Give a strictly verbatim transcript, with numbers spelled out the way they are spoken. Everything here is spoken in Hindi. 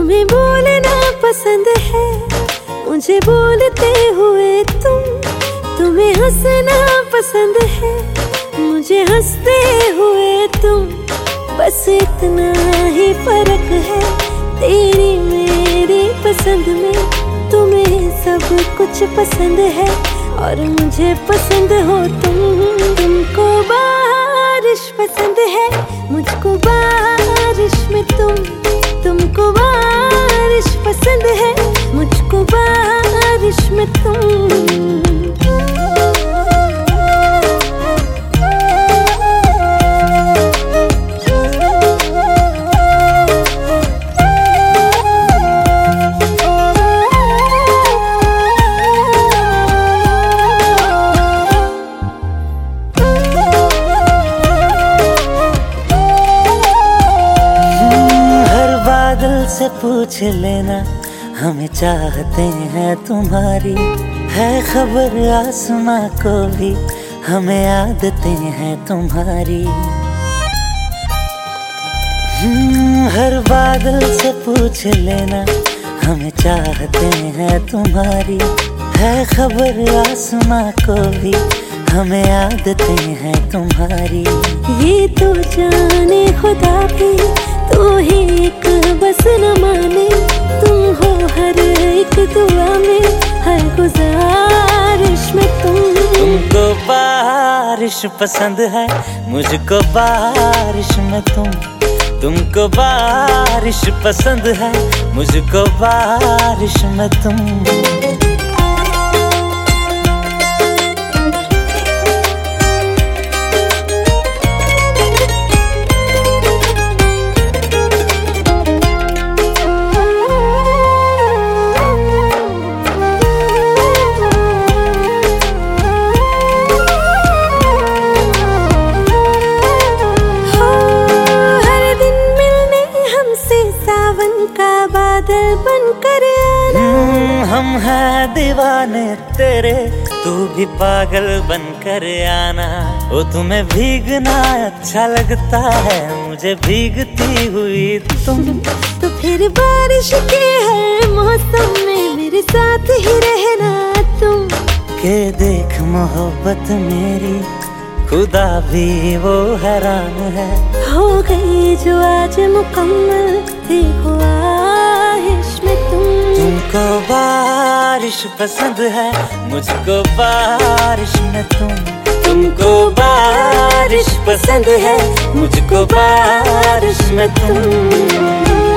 तुम्हें बोलना पसंद है, मुझे बोलते हुए तुम। तुम्हें हंसना पसंद है, मुझे हंसते हुए तुम। बस इतना ही फर्क है तेरी मेरी पसंद में। तुम्हें सब कुछ पसंद है और मुझे पसंद हो तुम। तुमको बारिश पसंद है, मुझको बारिश में तुम। तुमको बारिश पसंद है, मुझको बारिश में तुम। से पूछ लेना हमें चाहते हैं तुम्हारी। है खबर आसमां को भी हमें आदतें हैं तुम्हारी। हर बादल से पूछ लेना हमें चाहते हैं तुम्हारी। है खबर आसमां को भी हमें आदतें हैं तुम्हारी। ये तो जाने खुदा भी तू ही एक बस न माने। तुम हो हर एक दुआ में, हर गुजारिश में तुम। तुमको बारिश पसंद है, मुझको बारिश में तुम। तुमको बारिश पसंद है, मुझको बारिश में तुम। बादल बनकर आना। हम हैं दीवाने तेरे, तू भी पागल बनकर आना। ओ तुम्हें भीगना अच्छा लगता है, मुझे भीगती हुई तुम। तो फिर बारिश के हर मौसम में मेरे साथ ही रहना तुम। के देख मोहब्बत मेरी खुदा भी वो हैरान है। हो गई जो आज मुकम्मल देखो आहिश में तुम। तुमको बारिश पसंद है, मुझको बारिश में तुम। तुमको बारिश पसंद है, मुझको बारिश में तुम।